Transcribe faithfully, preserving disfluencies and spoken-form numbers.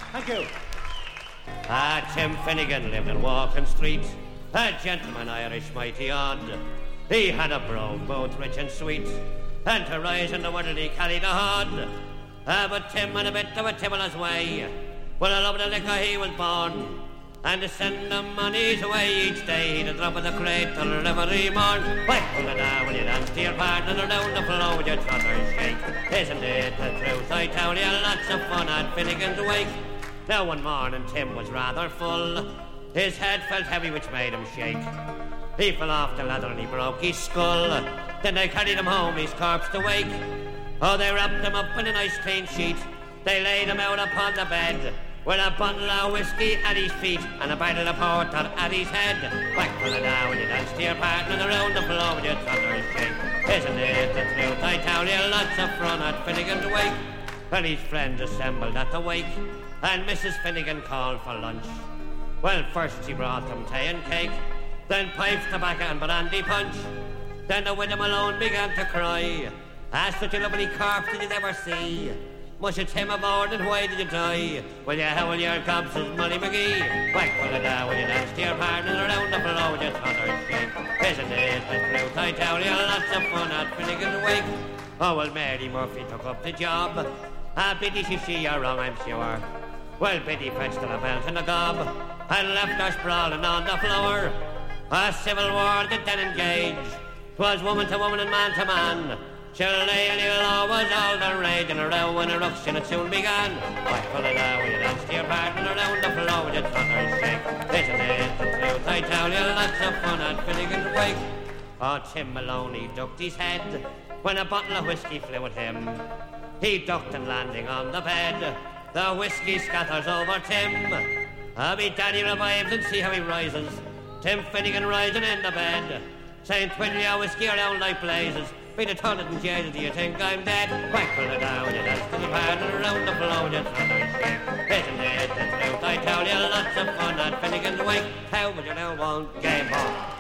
Thank you. Ah, Tim Finnegan lived in Walking Street, a gentleman Irish mighty odd. He had a brogue both rich and sweet, and to rise in the world he carried a hod. Ah, but Tim had a bit of a tibbler's way. Well, I love the liquor he was born, and to send the monies away each day, he'd a drop of the cradle every morn. Why, pull it down when you dance to your partner around the floor with your trotters shake. Isn't it the truth? I tell you, lots of fun at Finnegan's wake. Now one morning Tim was rather full. His head felt heavy, which made him shake. He fell off the ladder and he broke his skull. Then they carried him home, his corpse to wake. Oh, they wrapped him up in a nice clean sheet. They laid him out upon the bed, with a bottle of whiskey at his feet and a bottle of porter at his head. Whack pull it down when you dance to your partner around the floor with your trotters shake. Isn't it the truth? I tell you, lots of fun at Finnegan's wake. Well, his friends assembled at the wake, and Missus Finnegan called for lunch. Well, first she brought them tea and cake, then pipes, tobacco and brandy punch. Then the widow Malone began to cry. Ah, such a lovely corpse did you ever see? Much it's him aboard and why did you die? Well, you howl your cobs as Molly McGee. Whack pull it down when you dance to your partner around the floor with your trotters shake. Isn't it the truth? I tell you, lots of fun at Finnegan's wake. Oh, well, Mary Murphy took up the job. Ah, Biddy, she see you're wrong, I'm sure. Well, Biddy fetched her a belt and a gob and left her sprawling on the floor. A civil war did then engage. 'Twas woman to woman and man to man. Shillelagh law was all the rage, and a row and a ruction it soon began. Why pull it out when you dance to your partner around the floor with your trotters shake? Isn't it the truth? I tell you, lots of fun at Finnegan's wake. Oh, Tim Maloney ducked his head when a bottle of whiskey flew at him. He ducked and landing on the bed, the whiskey scatters over Tim. I'll be daddy revives and see how he rises. Tim Finnegan rising in the bed, saying twiddle your whiskey around like blazes. Be the toilet and jail, do you think I'm dead? Whack pull it down, you dance to the partner around the floor, you trotters shake. Isn't it the truth? I tell you, lots of fun at Finnegan's wake. How would you know one game on?